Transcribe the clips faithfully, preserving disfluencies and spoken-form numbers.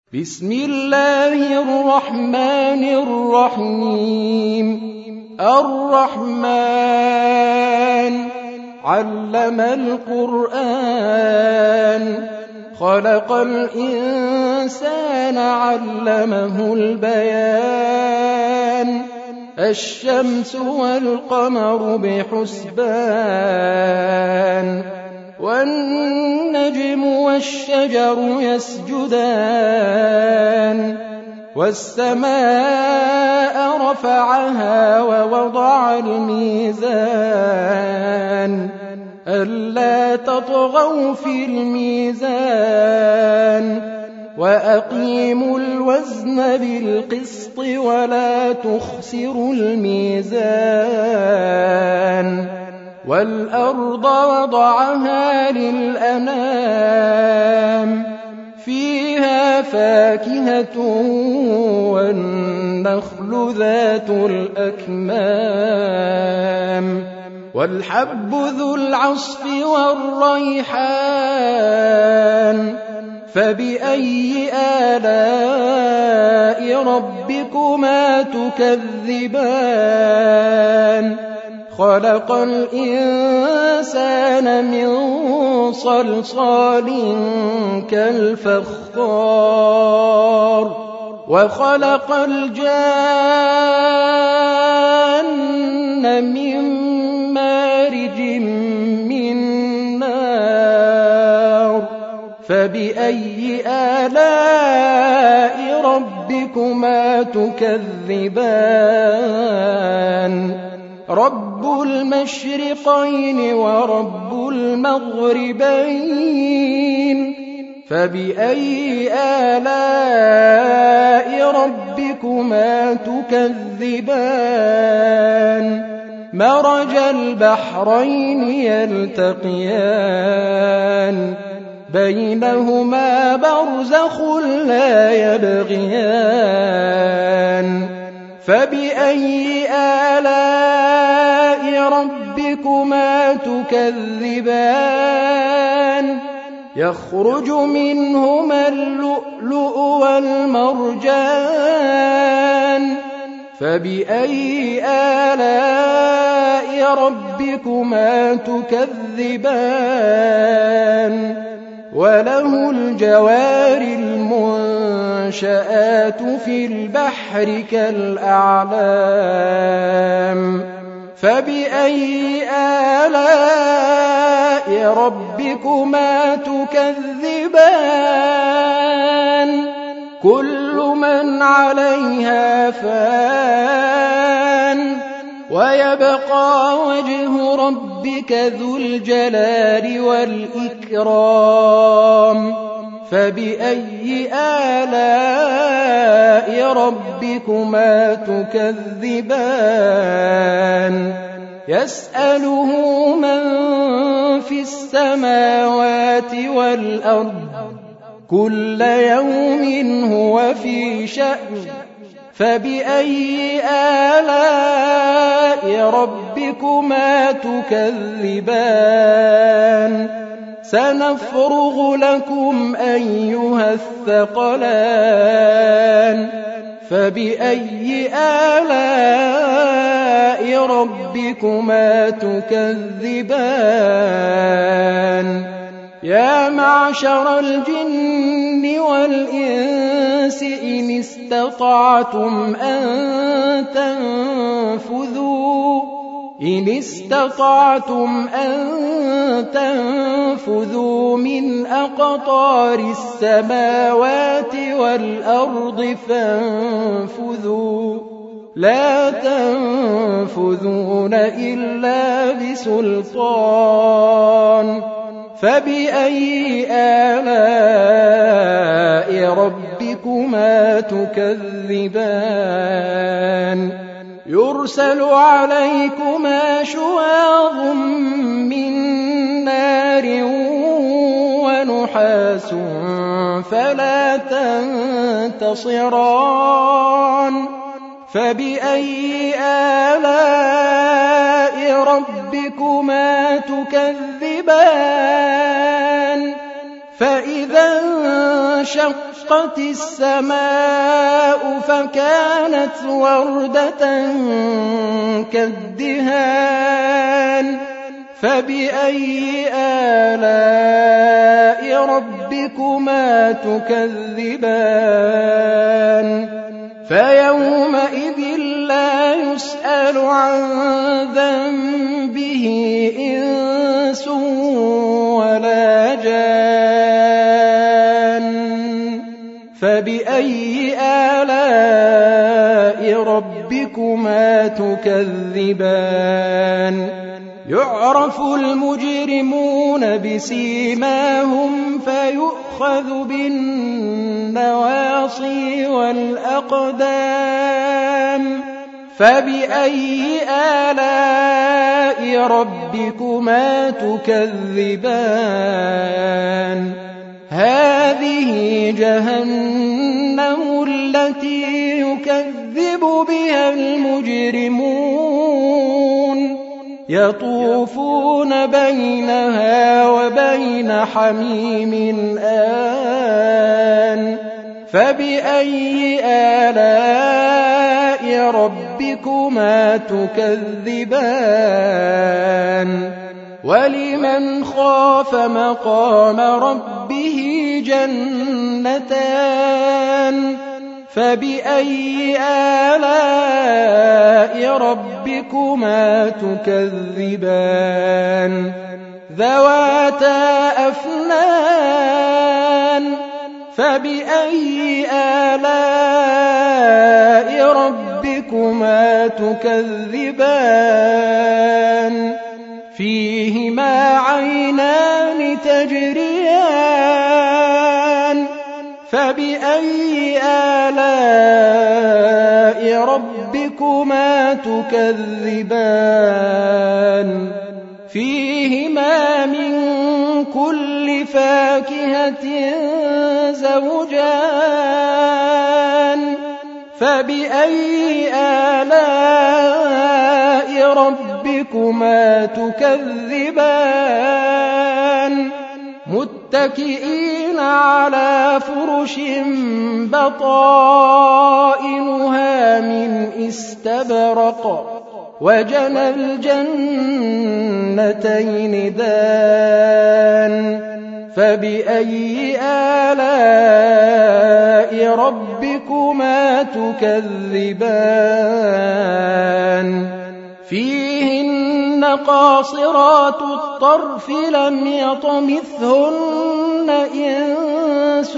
بسم الله الرحمن الرحيم. الرحمن علم القرآن، خلق الإنسان علمه البيان، الشمس والقمر بحسبان، والنجم والشجر يسجدان، والسماء رفعها ووضع الميزان، ألا تطغوا في الميزان، وأقيموا الوزن بالقسط ولا تخسروا الميزان، والأرض وضعها للأنام، فيها فاكهة والنخل ذات الأكمام، والحب ذو العصف والريحان، فبأي آلاء ربكما تكذبان؟ خلق الإنسان من صلصال كالفخار، وخلق الجان من مارج من نار، فبأي آلاء ربكما تكذبان؟ رب المشرقين ورب المغربين، فبأي آلاء ربكما تكذبان؟ مرج البحرين يلتقيان، بينهما برزخ لا يبغيان، فبأي آلاء ربكما تكذبان؟ يخرج منهما اللؤلؤ والمرجان، فبأي آلاء ربكما تكذبان؟ وله الجوار المنشآت في البحر كالأعلام، فبأي آلاء ربكما تكذبان؟ كل من عليها فان، ويبقى وجه ربك ذو الجلال والإكرام، فبأي آلاء ربكما تكذبان؟ يسأله من في السماوات والأرض، كل يوم هو في شأن، فبأي آلاء ربكما تكذبان؟ سنفرغ لكم أيها الثقلان، فبأي آلاء ربكما تكذبان؟ يا معشر الجن والإنس إن استطعتم أن تنفذوا إن استطعتم أن تنفذوا من أقطار السماوات والأرض فانفذوا، لا تنفذون إلا بسلطان، فبأي آلاء ربكما تكذبان؟ يرسل عليكما شواظ من نار ونحاس فلا تنتصران، فبأي آلاء ربكما تكذبان؟ فإذا انشقت وانشقت السماء فكانت وردة كالدهان فبأي آلاء ربكما تكذبان فيومئذ لا يسأل عن ذنبه إنس ولا جان فبأي آلاء ربكما تكذبان يعرف المجرمون بسيماهم فيؤخذ بالنواصي والأقدام فبأي آلاء ربكما تكذبان هذه جهنم التي يكذب بها المجرمون يطوفون بينها وبين حميم آن فبأي آلاء ربكما تكذبان ولمن خاف مقام ربه جنتان فبأي آلاء ربكما تكذبان ذواتا أفنان فبأي آلاء ربكما تكذبان فيهما عينان تجريان فبأي آلاء ربكما تكذبان فيهما من كل فاكهة زوجان فبأي آلاء ربكما تكذبان متكئين على فرش بطائنها من استبرق وجنى الجنتين دان فبأي آلاء ربكما تكذبان فيهن قاصرات الطرف لم يطمثهن إنس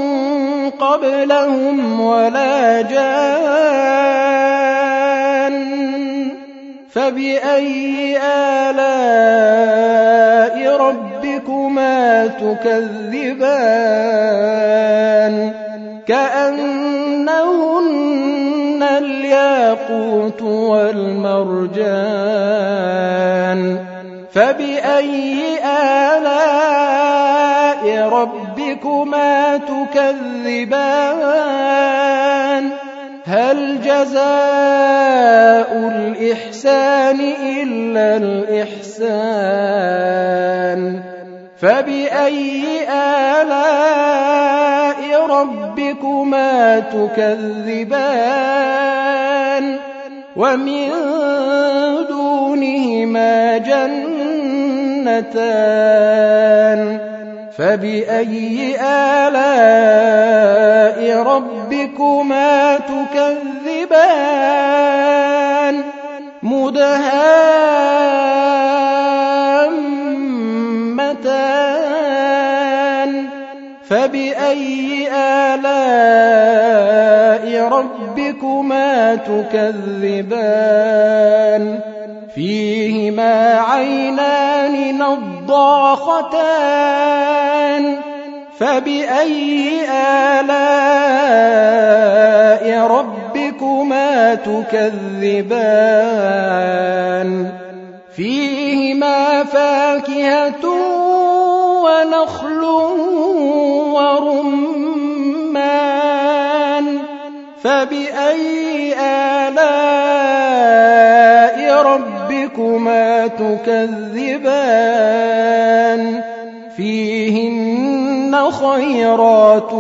قبلهم ولا جان فبأي آلاء ربكما تكذبان كأنهن الياقوت والمرجان فبأي آلاء ربكما تكذبان هل جزاء الإحسان إلا الإحسان فبأي آلاء ربكما تكذبان ومن دونهما جنتان فبأي آلاء ربكما تكذبان مدهامتان فبأي آلاء ربكما تكذبان فيهما عينان نضاختان فبأي آلاء ربكما تكذبان فيهما فاكهة ونخل ورمان فبأي آلاء ربكما تكذبان فيهن خيرات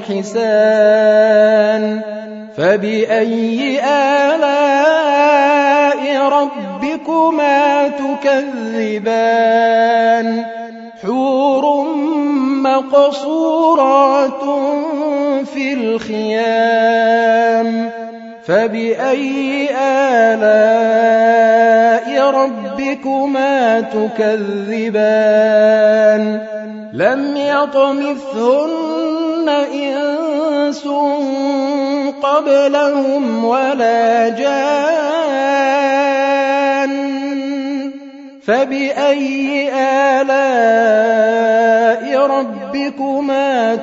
حسان فبأي آلاء ربكما تكذبان حور مقصورات في الخيام فبأي آلاء ربكما تكذبان لم يطمثهن إنس قبلهم ولا جان فبأي آلاء ربكما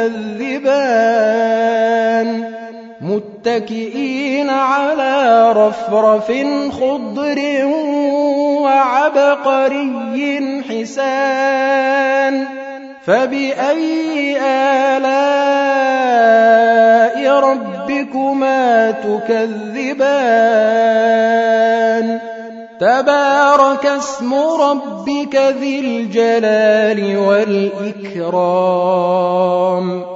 تكذبان متكئين على رفرف خضر وعبقري حسان فبأي آلاء ربكما تكذبان تبارك اسم ربك ذي الجلال والإكرام